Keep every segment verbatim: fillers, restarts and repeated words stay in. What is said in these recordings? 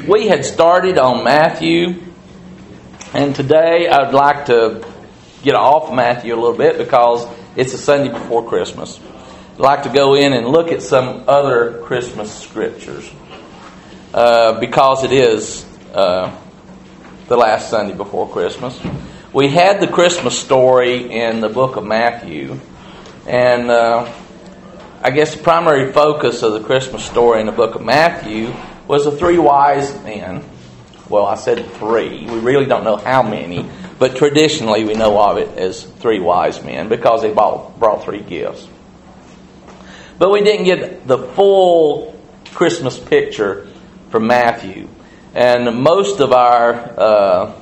We had started on Matthew, and today I'd like to get off Matthew a little bit because it's a Sunday before Christmas. I'd like to go in and look at some other Christmas scriptures uh, because it is uh, the last Sunday before Christmas. We had the Christmas story in the book of Matthew, and uh, I guess the primary focus of the Christmas story in the book of Matthew was the three wise men. Well, I said three. We really don't know how many, but traditionally we know of it as three wise men because they brought, brought three gifts. But we didn't get the full Christmas picture from Matthew. And most of our uh,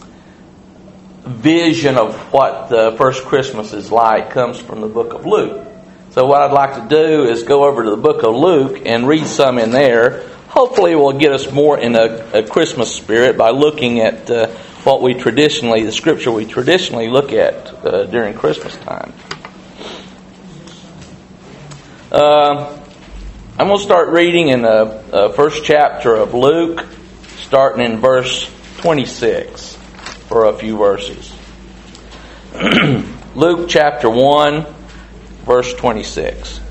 vision of what the first Christmas is like comes from the book of Luke. So what I'd like to do is go over to the book of Luke and read some in there. Hopefully it will get us more in a, a Christmas spirit by looking at uh, what we traditionally, the scripture we traditionally look at uh, during Christmas time. Uh, I'm going to start reading in the uh, first chapter of Luke, starting in verse twenty-six for a few verses. Luke chapter one, verse twenty-six.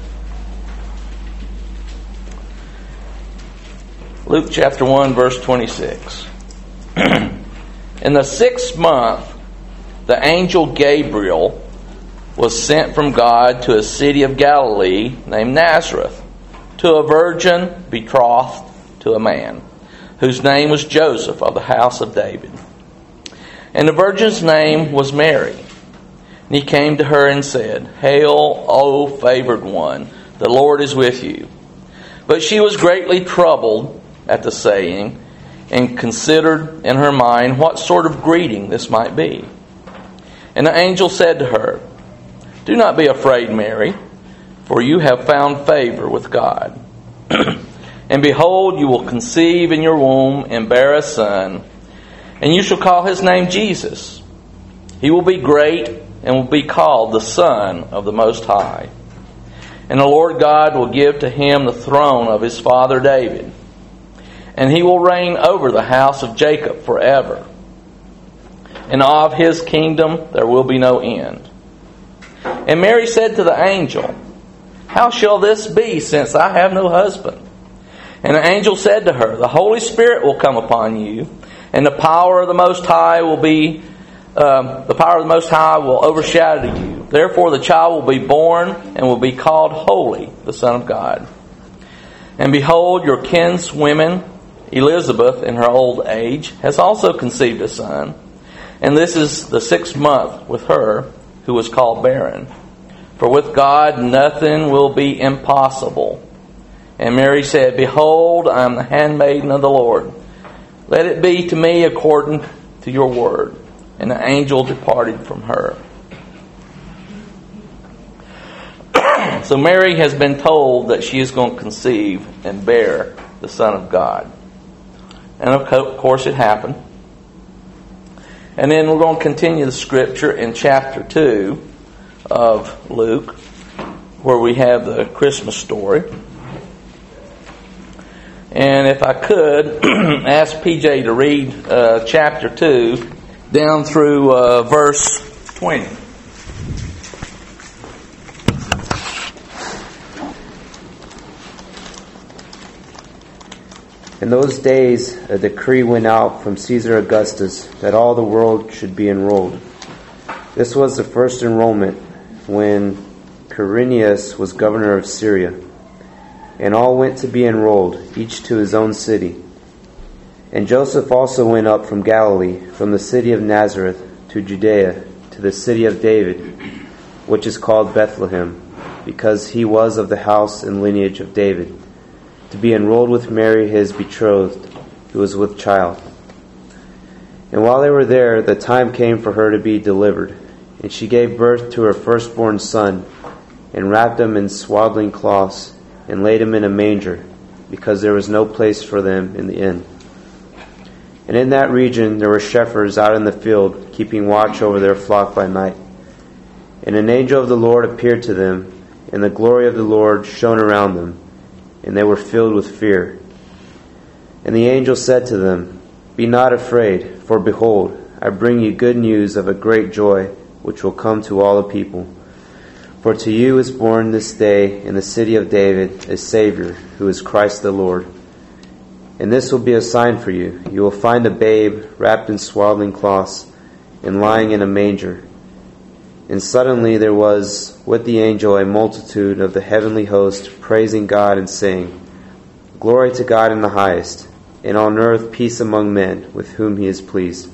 Luke chapter one, verse twenty-six. In the sixth month, the angel Gabriel was sent from God to a city of Galilee named Nazareth, to a virgin betrothed to a man, whose name was Joseph of the house of David. And the virgin's name was Mary. And he came to her and said, "Hail, O favored one, the Lord is with you." But she was greatly troubled at the saying, and considered in her mind what sort of greeting this might be. And the angel said to her, "Do not be afraid, Mary, for you have found favor with God. And behold, you will conceive in your womb and bear a son, and you shall call his name Jesus. He will be great and will be called the Son of the Most High. And the Lord God will give to him the throne of his father David, and he will reign over the house of Jacob forever. And of his kingdom there will be no end." And Mary said to the angel, "How shall this be, since I have no husband?" And the angel said to her, "The Holy Spirit will come upon you, and the power of the Most High will be um, the power of the Most High will overshadow you. Therefore the child will be born and will be called Holy, the Son of God. And behold, your kinswoman Elizabeth, in her old age, has also conceived a son, and this is the sixth month with her, who was called barren. For with God nothing will be impossible." And Mary said, "Behold, I am the handmaiden of the Lord. Let it be to me according to your word." And the angel departed from her. So Mary has been told that she is going to conceive and bear the Son of God. And of course it happened. And then we're going to continue the scripture in chapter two of Luke, where we have the Christmas story. And if I could ask P J to read uh, chapter two down through uh, verse twenty. In those days, a decree went out from Caesar Augustus that all the world should be enrolled. This was the first enrollment when Quirinius was governor of Syria. And all went to be enrolled, each to his own city. And Joseph also went up from Galilee, from the city of Nazareth to Judea, to the city of David, which is called Bethlehem, because he was of the house and lineage of David, to be enrolled with Mary his betrothed, who was with child. And while they were there, the time came for her to be delivered. And she gave birth to her firstborn son, and wrapped him in swaddling cloths, and laid him in a manger, because there was no place for them in the inn. And in that region there were shepherds out in the field, keeping watch over their flock by night. And an angel of the Lord appeared to them, and the glory of the Lord shone around them, and they were filled with fear. And the angel said to them, Be not afraid, for behold, I bring you good news of a great joy, which will come to all the people. For to you is born this day in the city of David a Savior, who is Christ the Lord. And this will be a sign for you. You will find a babe wrapped in swaddling cloths and lying in a manger. And suddenly there was with the angel a multitude of the heavenly host, praising God and saying, Glory to God in the highest, and on earth peace among men with whom he is pleased.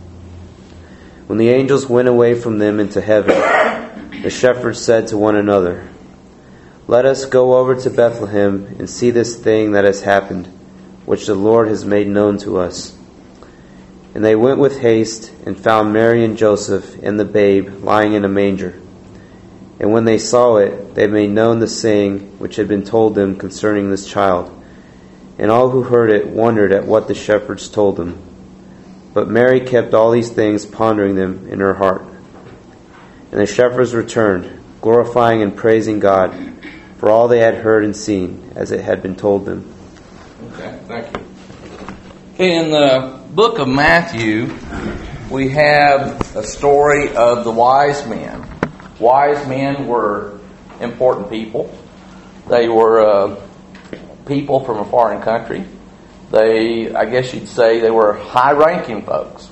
When the angels went away from them into heaven, the shepherds said to one another, Let us go over to Bethlehem and see this thing that has happened, which the Lord has made known to us. And they went with haste and found Mary and Joseph and the babe lying in a manger. And when they saw it, they made known the saying which had been told them concerning this child. And all who heard it wondered at what the shepherds told them. But Mary kept all these things, pondering them in her heart. And the shepherds returned, glorifying and praising God for all they had heard and seen, as it had been told them. Okay, thank you. Okay, in the book of Matthew, we have a story of the wise men. Wise men were important people. They were uh, people from a foreign country. They, I guess you'd say, they were high-ranking folks.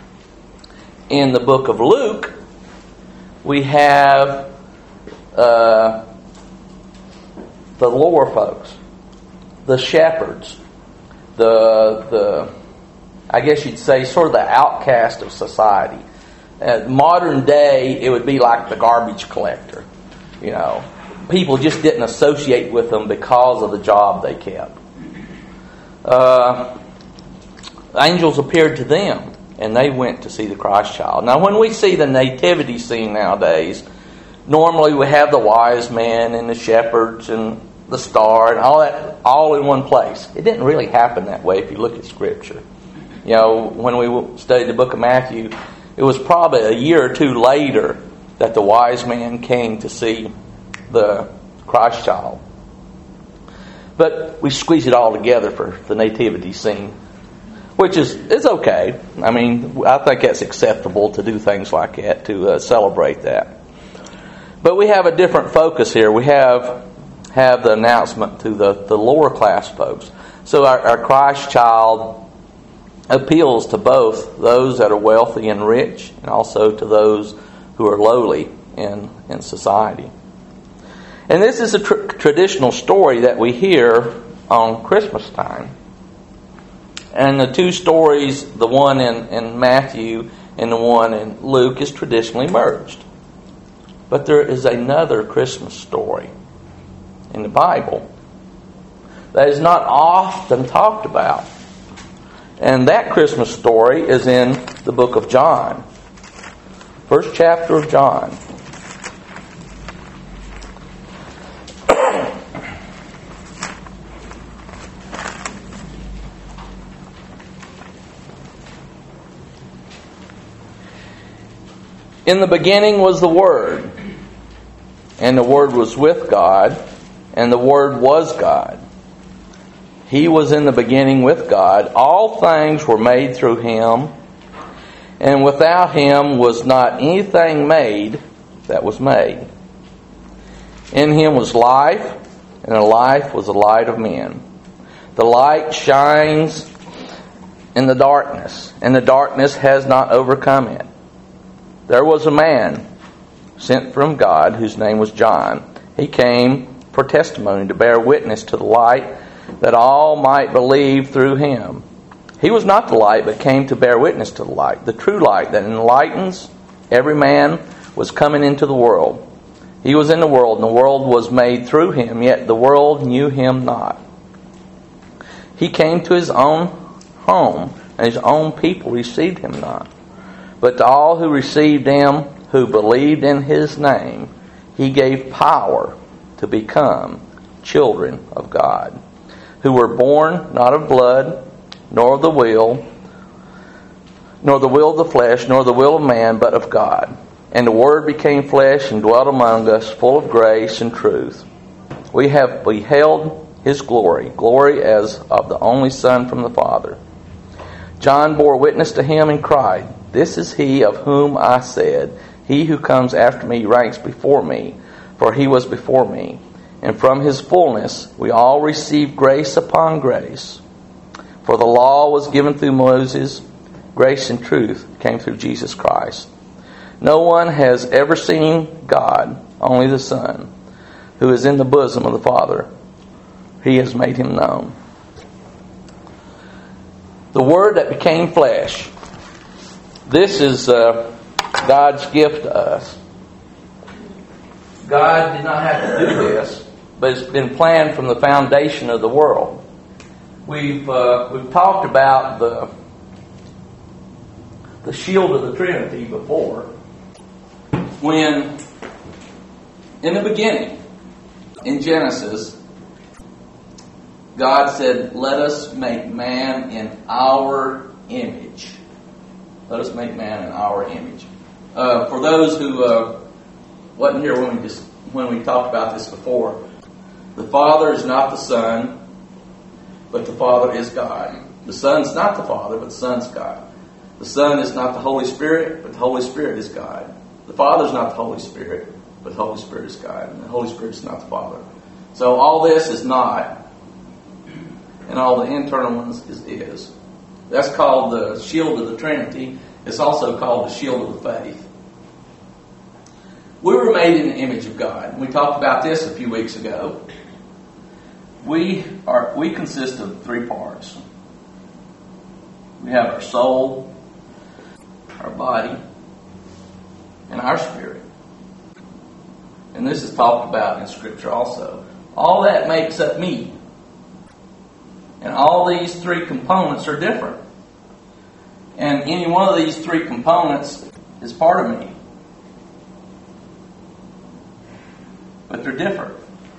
In the book of Luke, we have uh, the lower folks, the shepherds, the the I guess you'd say sort of the outcast of society. Uh, modern day, it would be like the garbage collector. You know, people just didn't associate with them because of the job they kept. Uh, angels appeared to them, and they went to see the Christ child. Now, when we see the nativity scene nowadays, normally we have the wise men and the shepherds and the star and all that all in one place. It didn't really happen that way if you look at Scripture. You know, when we studied the book of Matthew, it was probably a year or two later that the wise man came to see the Christ child. But we squeeze it all together for the nativity scene, which is is okay. I mean, I think that's acceptable to do things like that, to uh, celebrate that. But we have a different focus here. We have have the announcement to the, the lower class folks. So our, our Christ child appeals to both those that are wealthy and rich, and also to those who are lowly in, in society. And this is a tr- traditional story that we hear on Christmas time. And the two stories, the one in, in Matthew and the one in Luke, is traditionally merged. But there is another Christmas story in the Bible that is not often talked about. And that Christmas story is in the book of John. First chapter of John. In the beginning was the Word, and the Word was with God, and the Word was God. He was in the beginning with God. All things were made through Him, and without Him was not anything made that was made. In Him was life, and the life was the light of men. The light shines in the darkness, and the darkness has not overcome it. There was a man sent from God whose name was John. He came for testimony, to bear witness to the light, that all might believe through him. He was not the light, but came to bear witness to the light. The true light that enlightens every man was coming into the world. He was in the world, and the world was made through him, yet the world knew him not. He came to his own home, and his own people received him not. But to all who received him, who believed in his name, he gave power to become children of God, who were born not of blood, nor of the will, nor the will of the flesh, nor the will of man, but of God. And the Word became flesh and dwelt among us, full of grace and truth. We have beheld his glory, glory as of the only Son from the Father. John bore witness to him and cried, "This is he of whom I said, He who comes after me ranks before me, for he was before me." And from his fullness we all receive grace upon grace. For the law was given through Moses, grace and truth came through Jesus Christ. No one has ever seen God, only the Son, who is in the bosom of the Father. He has made him known. The Word that became flesh. This is uh, God's gift to us. God did not have to do this, but it's been planned from the foundation of the world. We've uh, we've talked about the the shield of the Trinity before. When in the beginning, in Genesis, God said, "Let us make man in our image." Let us make man in our image. Uh, for those who uh, wasn't here when we just when we talked about this before, the Father is not the Son, but the Father is God. The Son's not the Father, but the Son's God. The Son is not the Holy Spirit, but the Holy Spirit is God. The Father is not the Holy Spirit, but the Holy Spirit is God. And the Holy Spirit is not the Father. So all this is not, and all the internal ones is is. That's called the shield of the Trinity. It's also called the shield of the faith. We were made in the image of God. We talked about this a few weeks ago. We are we consist of three parts. We have our soul, our body, and our spirit. And this is talked about in Scripture also. All that makes up me. And all these three components are different. And any one of these three components is part of me. But they're different.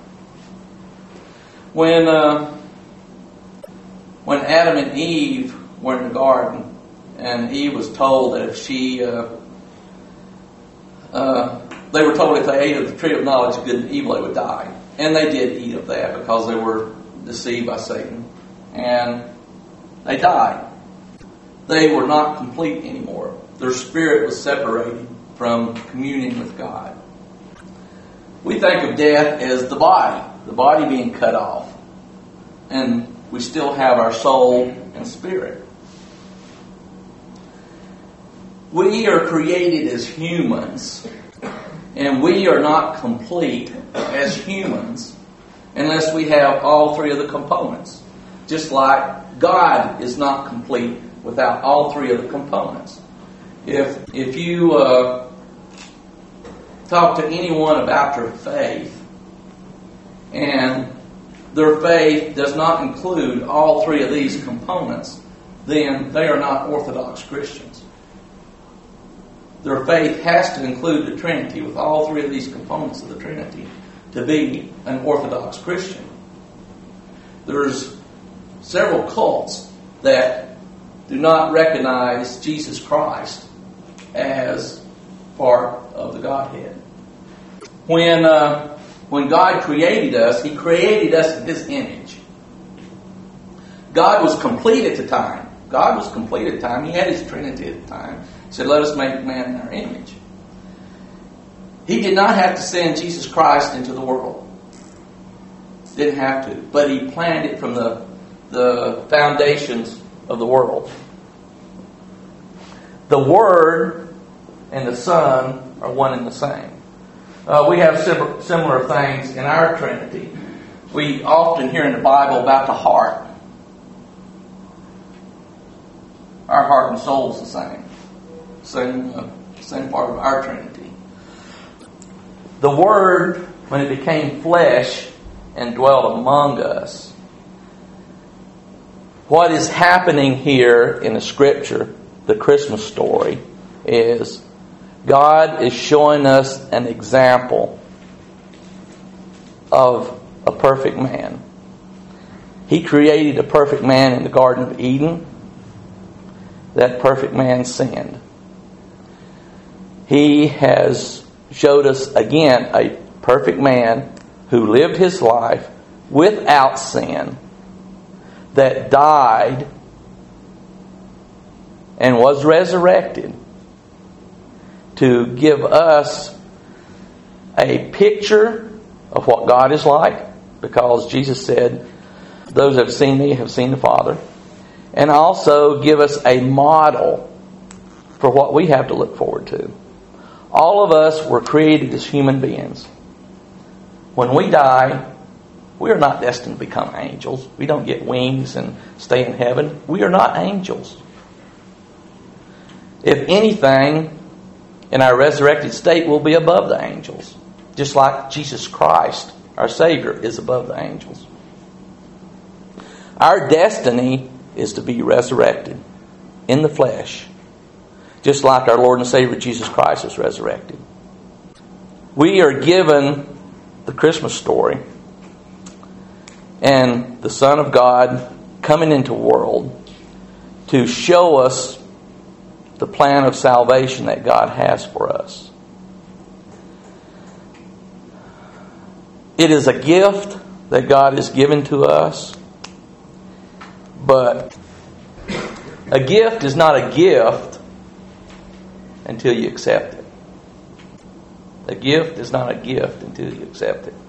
When uh, when Adam and Eve were in the garden, and Eve was told that if she, uh, uh, they were told if they ate of the tree of knowledge of good and evil, they would die. And they did eat of that because they were deceived by Satan. And they died. They were not complete anymore. Their spirit was separated from communion with God. We think of death as the body, the body being cut off. And we still have our soul and spirit. We are created as humans, and we are not complete as humans unless we have all three of the components. Just like God is not complete without all three of the components. If if you uh, talk to anyone about their faith, and their faith does not include all three of these components, then they are not Orthodox Christians. Their faith has to include the Trinity with all three of these components of the Trinity to be an Orthodox Christian. There's several cults that do not recognize Jesus Christ as part of the Godhead. When uh, when God created us, He created us in His image. God was complete at the time. God was complete at the time. He had His Trinity at the time. He said, "Let us make man in our image." He did not have to send Jesus Christ into the world. Didn't have to. But He planned it from the, the foundations of the world. The Word and the Son are one and the same. Uh, we have similar, similar things in our Trinity. We often hear in the Bible about the heart. Our heart and soul is the same. Same, uh, same part of our Trinity. The Word, when it became flesh and dwelt among us, what is happening here in the Scripture, the Christmas story, is God is showing us an example of a perfect man. He created a perfect man in the Garden of Eden. That perfect man sinned. He has showed us again a perfect man who lived his life without sin, that died and was resurrected to give us a picture of what God is like, because Jesus said, those who have seen me have seen the Father, and also give us a model for what we have to look forward to. All of us were created as human beings. When we die, we are not destined to become angels. We don't get wings and stay in heaven. We are not angels. If anything, in our resurrected state, we'll be above the angels. Just like Jesus Christ, our Savior, is above the angels. Our destiny is to be resurrected in the flesh, just like our Lord and Savior Jesus Christ was resurrected. We are given the Christmas story and the Son of God coming into the world to show us the plan of salvation that God has for us. It is a gift that God has given to us, but a gift is not a gift until you accept it. A gift is not a gift until you accept it.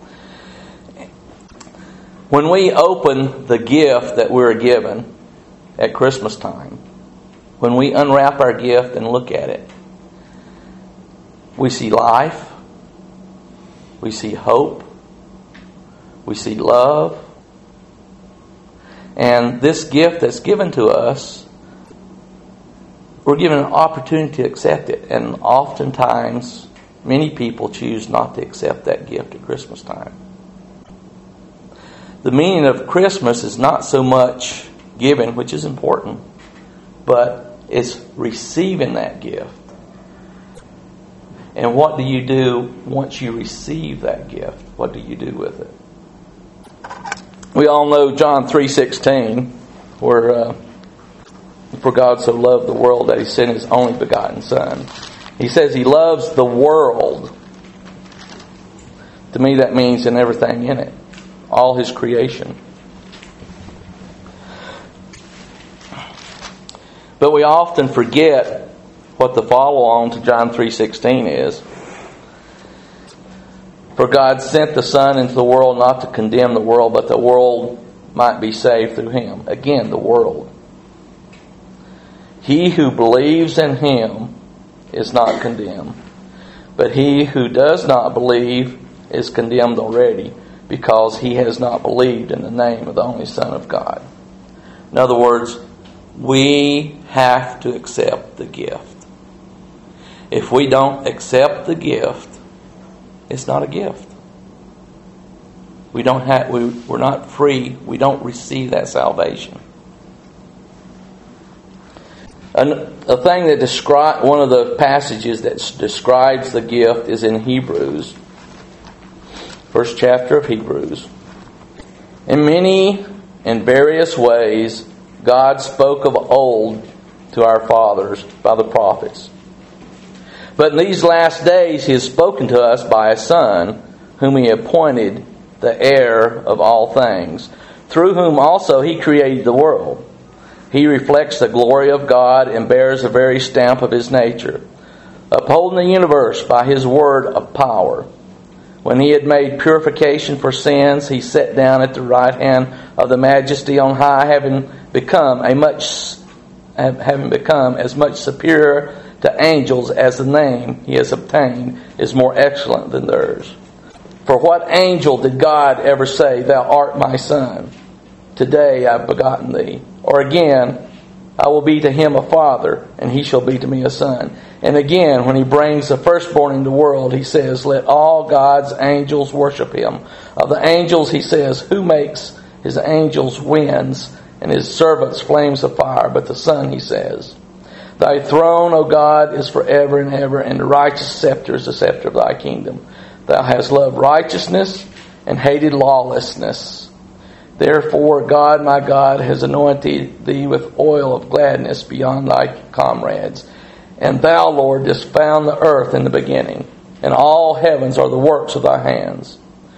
When we open the gift that we're given at Christmas time, when we unwrap our gift and look at it, we see life, we see hope, we see love. And this gift that's given to us, we're given an opportunity to accept it. And oftentimes, many people choose not to accept that gift at Christmas time. The meaning of Christmas is not so much giving, which is important, but it's receiving that gift. And what do you do once you receive that gift? What do you do with it? We all know John three sixteen, where uh, for God so loved the world that He sent His only begotten Son. He says He loves the world. To me, that means in everything in it, all His creation. But we often forget what the follow-on to John three sixteen is. For God sent the Son into the world not to condemn the world, but the world might be saved through Him. Again, the world. He who believes in Him is not condemned, but he who does not believe is condemned already, because he has not believed in the name of the only Son of God. In other words, we have to accept the gift. If we don't accept the gift, it's not a gift. We don't have. We, we're not free. We don't receive that salvation. And a thing that describe one of the passages that describes the gift is in Hebrews, first chapter of Hebrews. In many and various ways, God spoke of old to our fathers by the prophets. But in these last days He has spoken to us by a Son, whom He appointed the heir of all things, through whom also He created the world. He reflects the glory of God and bears the very stamp of His nature, upholding the universe by His word of power. When He had made purification for sins, He sat down at the right hand of the Majesty on high, having become a much having become as much superior to angels as the name He has obtained is more excellent than theirs. For what angel did God ever say, "Thou art my Son, today I have begotten thee"? Or again, "I will be to him a father, and he shall be to me a son." And again, when He brings the firstborn into the world, He says, "Let all God's angels worship Him." Of the angels, He says, "Who makes His angels winds, and His servants flames of fire?" But the Son, He says, "Thy throne, O God, is forever and ever, and the righteous scepter is the scepter of Thy kingdom. Thou hast loved righteousness and hated lawlessness. Therefore, God, my God, has anointed Thee with oil of gladness beyond Thy comrades. And Thou, Lord, didst found the earth in the beginning, and all heavens are the works of Thy hands.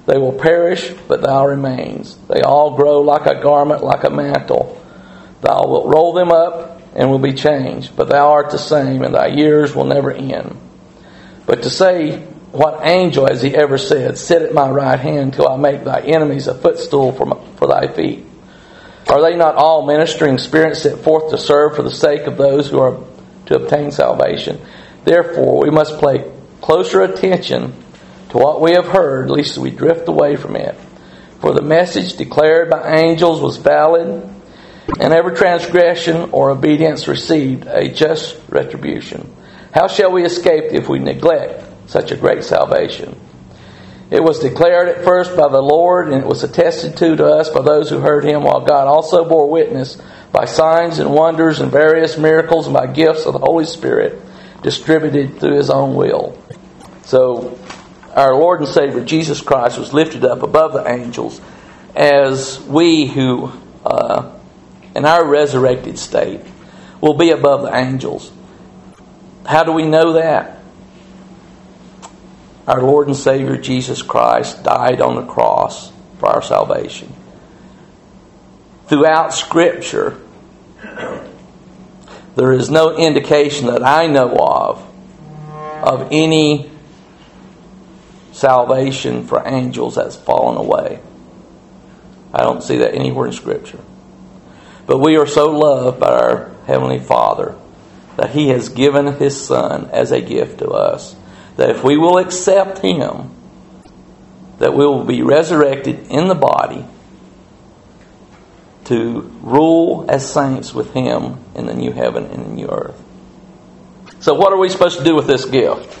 They will perish, but thou remains. They all grow like a garment, like a mantle. Thou wilt roll them up and will be changed, but thou art the same, and thy years will never end. But to say, what angel has he ever said, sit at my right hand till I make thy enemies a footstool for, my, for thy feet? Are they not all ministering spirits sent forth to serve for the sake of those who are to obtain salvation? Therefore, we must pay closer attention to what we have heard, lest we drift away from it. For the message declared by angels was valid, and every transgression or obedience received a just retribution. How shall we escape if we neglect such a great salvation? It was declared at first by the Lord, and it was attested to to us by those who heard him, while God also bore witness by signs and wonders and various miracles and by gifts of the Holy Spirit distributed through his own will. So our Lord and Savior Jesus Christ was lifted up above the angels, as we who uh, in our resurrected state will be above the angels. How do we know that? Our Lord and Savior Jesus Christ died on the cross for our salvation. Throughout Scripture, there is no indication that I know of of any salvation for angels that's fallen away. I don't see that anywhere in Scripture. But we are so loved by our Heavenly Father that He has given His Son as a gift to us, that if we will accept Him, that we will be resurrected in the body to rule as saints with Him in the new heaven and the new earth. So what are we supposed to do with this gift?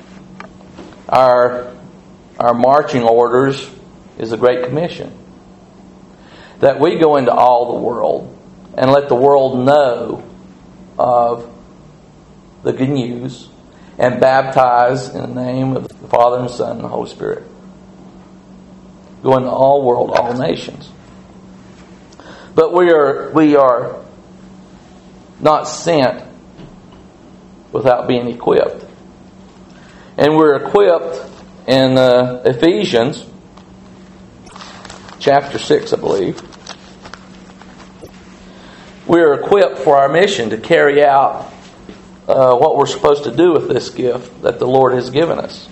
Our, our marching orders is the Great Commission. That we go into all the world and let the world know of the good news and baptize in the name of the Father and Son and the Holy Spirit. Go into all world, all nations. But we are we are not sent without being equipped. And we're equipped in uh, Ephesians chapter six, I believe. We're equipped for our mission to carry out uh, what we're supposed to do with this gift that the Lord has given us.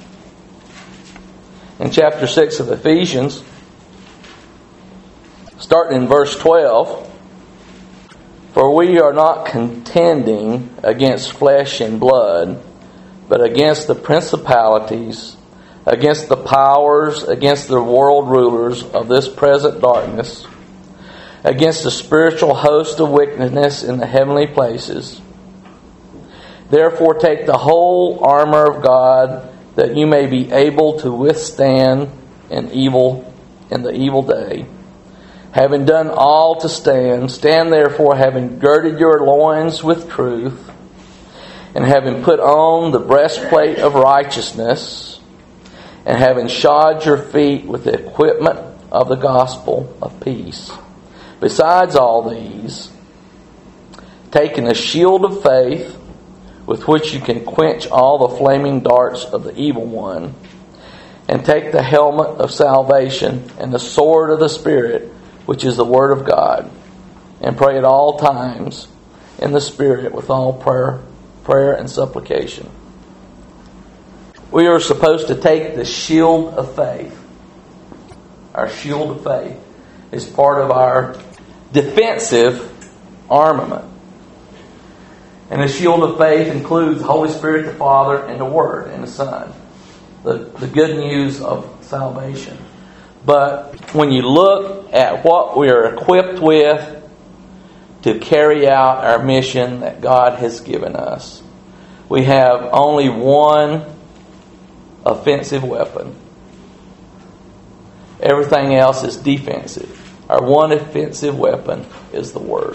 In chapter six of Ephesians, starting in verse twelve, for we are not contending against flesh and blood, but against the principalities, against the powers, against the world rulers of this present darkness, against the spiritual host of wickedness in the heavenly places. Therefore take the whole armor of God, that you may be able to withstand in evil in the evil day. Having done all to stand, stand therefore, having girded your loins with truth, and having put on the breastplate of righteousness, and having shod your feet with the equipment of the gospel of peace. Besides all these, taking a shield of faith, with which you can quench all the flaming darts of the evil one, and take the helmet of salvation and the sword of the Spirit, which is the Word of God, and pray at all times in the Spirit with all prayer, prayer and supplication. We are supposed to take the shield of faith. Our shield of faith is part of our defensive armament. And the shield of faith includes the Holy Spirit, the Father, and the Word, and the Son. The, the good news of salvation. But when you look at what we are equipped with to carry out our mission that God has given us, we have only one offensive weapon. Everything else is defensive. Our one offensive weapon is the Word.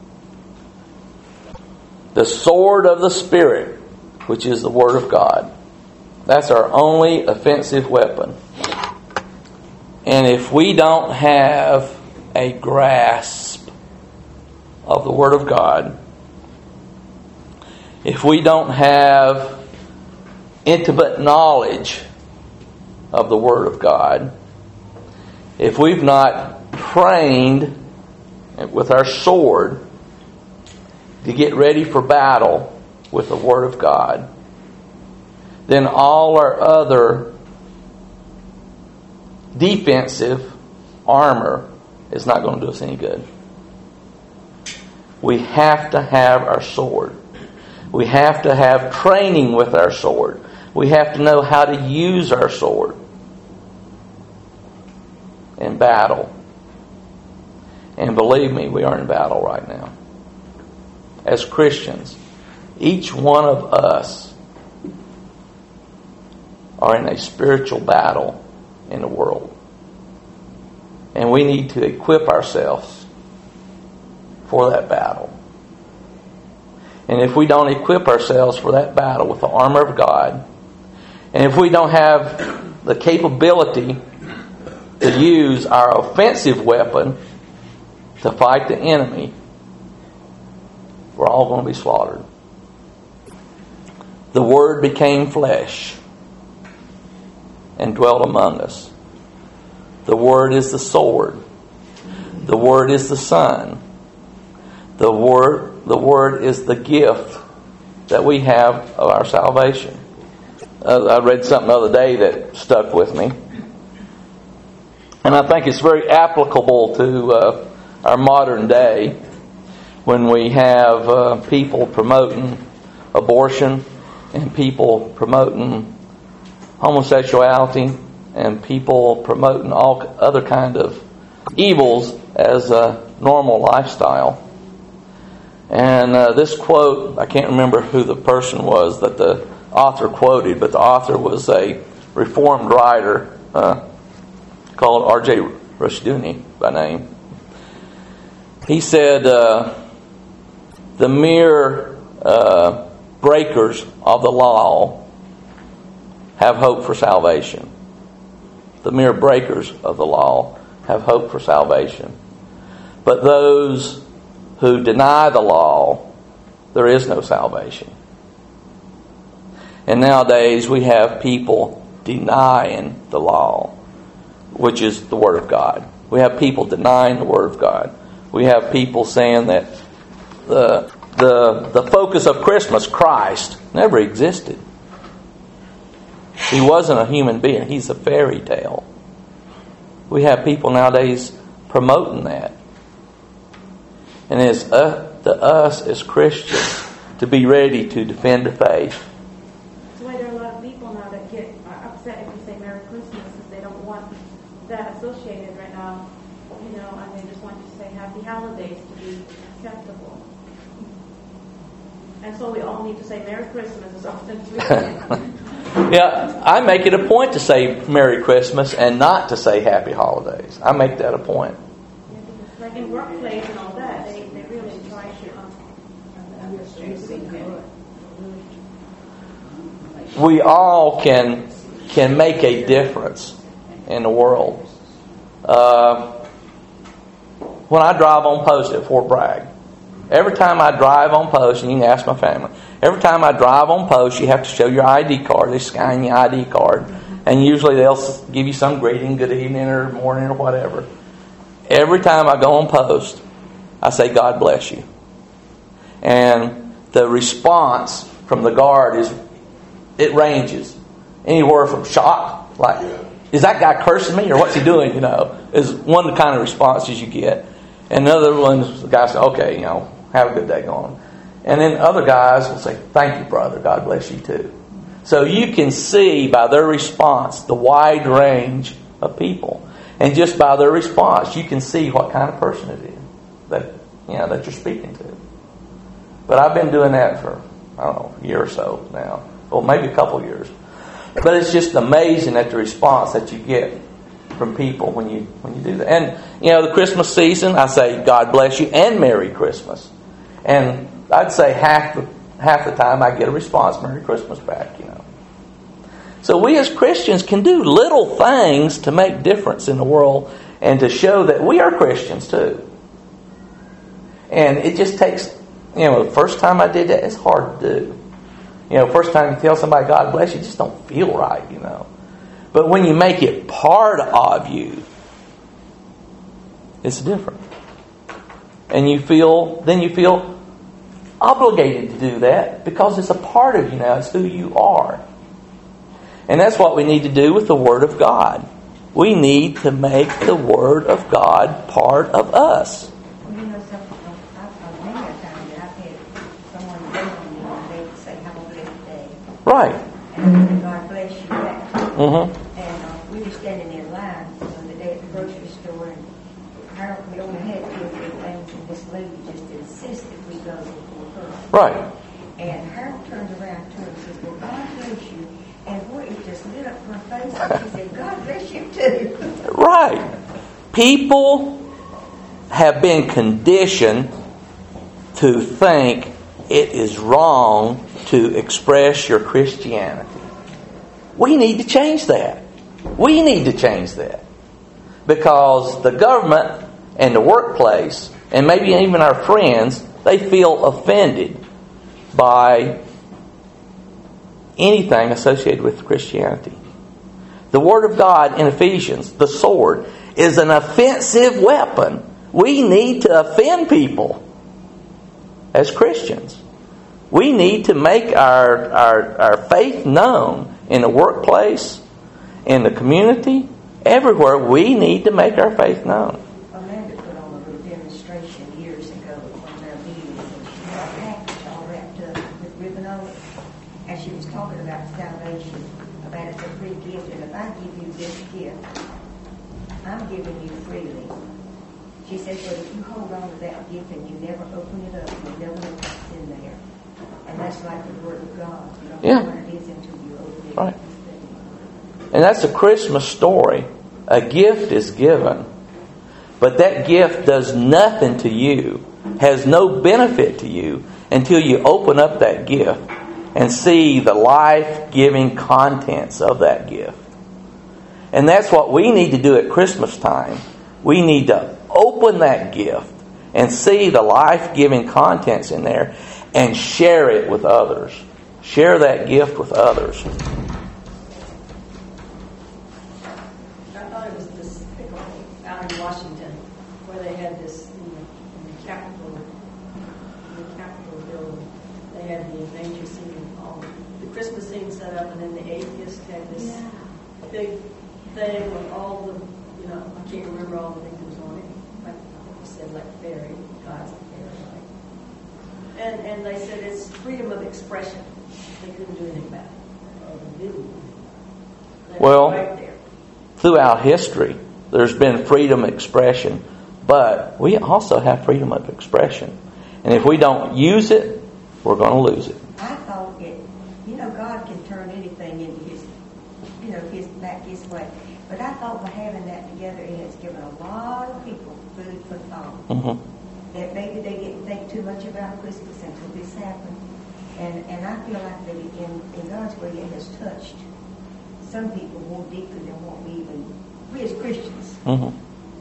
The sword of the Spirit, which is the Word of God. That's our only offensive weapon. And if we don't have a grasp of the Word of God, if we don't have intimate knowledge of the Word of God, if we've not trained with our sword to get ready for battle with the Word of God, then all our other defensive armor is not going to do us any good. We have to have our sword. We have to have training with our sword. We have to know how to use our sword in battle. And believe me, we are in battle right now. As Christians, each one of us are in a spiritual battle in the world. And we need to equip ourselves for that battle. And if we don't equip ourselves for that battle with the armor of God, and if we don't have the capability to use our offensive weapon to fight the enemy, we're all going to be slaughtered. The Word became flesh and dwelt among us. The Word is the sword. The Word is the Son. The Word, the Word is the gift that we have of our salvation. Uh, I read something the other day that stuck with me. And I think it's very applicable to uh, our modern day when we have uh, people promoting abortion and people promoting homosexuality and people promoting all other kind of evils as a normal lifestyle. And uh, this quote, I can't remember who the person was that the author quoted, but the author was a Reformed writer uh, called R J Rushdoony by name. He said, uh, the mere uh, breakers of the law have hope for salvation. The mere breakers of the law have hope for salvation. But those who deny the law, there is no salvation. And nowadays we have people denying the law, which is the Word of God. We have people denying the Word of God. We have people saying that the the the focus of Christmas, Christ, never existed. He wasn't a human being. He's a fairy tale. We have people nowadays promoting that. And it's up to us as Christians to be ready to defend the faith. That's why there are a lot of people now that get upset if you say Merry Christmas because they don't want that associated right now. You know, and they just want you to say Happy Holidays to be acceptable. And so we all need to say Merry Christmas as often as we can. Yeah, I make it a point to say Merry Christmas and not to say Happy Holidays. I make that a point. Yeah, because like in workplace and all that, they, they really try to understand. We all can can make a difference in the world. Uh, when I drive on post at Fort Bragg, every time I drive on post, and you can ask my family, every time I drive on post, you have to show your I D card. They scan your I D card. And usually they'll give you some greeting, good evening or morning or whatever. Every time I go on post, I say, God bless you. And the response from the guard is, it ranges. Anywhere from shock, like, is that guy cursing me or what's he doing, you know, is one of the kind of responses you get. And other ones, the guy says, okay, you know, have a good day going. And then other guys will say, thank you, brother. God bless you too. So you can see by their response the wide range of people. And just by their response, you can see what kind of person it is that, you know, that you're speaking to. But I've been doing that for, I don't know, a year or so now. Well, maybe a couple of years. But it's just amazing at the response that you get from people when you when you do that. And, you know, the Christmas season, I say God bless you and Merry Christmas. And I'd say half the, half the time I get a response, Merry Christmas back, you know. So we as Christians can do little things to make difference in the world and to show that we are Christians too. And it just takes, you know, the first time I did that, it's hard to do. You know, first time you tell somebody God bless you, it just don't feel right, you know. But when you make it part of you, It's different. And you feel, then you feel obligated to do that because it's a part of you now. It's who you are. And that's what we need to do with the Word of God. We need to make the Word of God part of us. Well, you know, some, I've many a time that I've had someone wait on me and they would say, "Have a blessed day." Right. And I said, "God bless you back." Mm-hmm. And uh, we were standing in line on the day at the grocery store, and Harold, we only had two or three things, and this lady just insisted we go before her. Right. And Harold turned around to her and said, "Well, God bless you." And boy, it just lit up her face, and she said, "God bless you too." Right. People have been conditioned to think it is wrong to express your Christianity. We need to change that. We need to change that. Because the government and the workplace, and maybe even our friends, they feel offended by anything associated with Christianity. The Word of God in Ephesians, the sword, is an offensive weapon. We need to offend people as Christians. We need to make our, our, our faith known in the workplace, in the community, everywhere. We need to make our faith known. Amanda put on a little demonstration years ago at one of their meetings, and she had a package all wrapped up with ribbon on it. And she was talking about salvation, about it's a free gift, and if I give you this gift, I'm giving you freely. She said, but if you hold on to that gift and you never open it up, you'll never know what's in there. And that's like the Word of God. You don't Yeah. know what it is until you open it Right. up. And that's a Christmas story. A gift is given. But that gift does nothing to you, has no benefit to you, until you open up that gift and see the life-giving contents of that gift. And that's what we need to do at Christmas time. We need to open that gift and see the life-giving contents in there and share it with others. Share that gift with others. I thought it was despicable out in Washington where they had this in the, in the Capitol, in the Capitol building. They had the nature scene and all the Christmas scene set up, and then the atheists had this Yeah. big thing with all the, you know, I can't remember all the things that was on it. Like you said, like fairy, God's a fairy, right? And and they said it's freedom of expression. They couldn't do anything about it. Or they didn't. They were Well, right there. throughout history, there's been freedom of expression, but we also have freedom of expression. And if we don't use it, we're going to lose it. I thought it, you know, God can turn anything into His, you know, His back His way. But I thought by having that together, it has given a lot of people food for thought. Mm-hmm. That maybe they didn't think too much about Christmas until this happened. And and I feel like that in, in God's way, it has touched some people more deeply than what we even, we as Christians. Mm-hmm.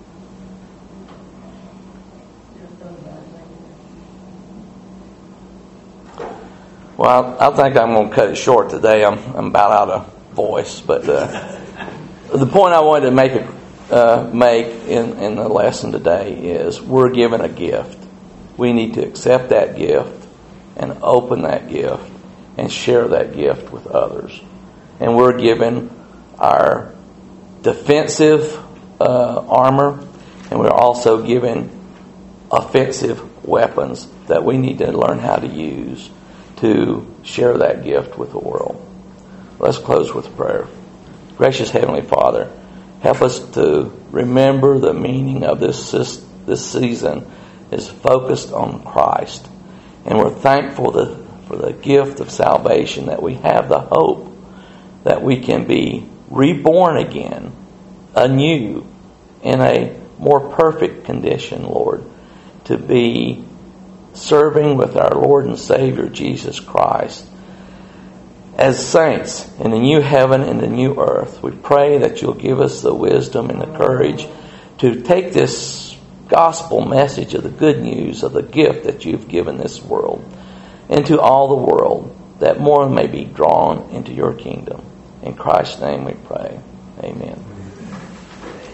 Never thought about it like that. Well, I think I'm going to cut it short today. I'm, I'm about out of voice, but uh, the point I wanted to make a, uh, make in, in the lesson today is we're given a gift. We need to accept that gift and open that gift and share that gift with others. And we're given our defensive uh, armor, and we're also given offensive weapons that we need to learn how to use to share that gift with the world. Let's close with prayer. Gracious Heavenly Father, help us to remember the meaning of this this season is focused on Christ. And we're thankful to, for the gift of salvation, that we have the hope that we can be reborn again, anew, in a more perfect condition, Lord, to be serving with our Lord and Savior, Jesus Christ. As saints in the new heaven and the new earth, we pray that you'll give us the wisdom and the courage to take this gospel message of the good news of the gift that you've given this world into all the world, that more may be drawn into your kingdom. In Christ's name we pray. Amen.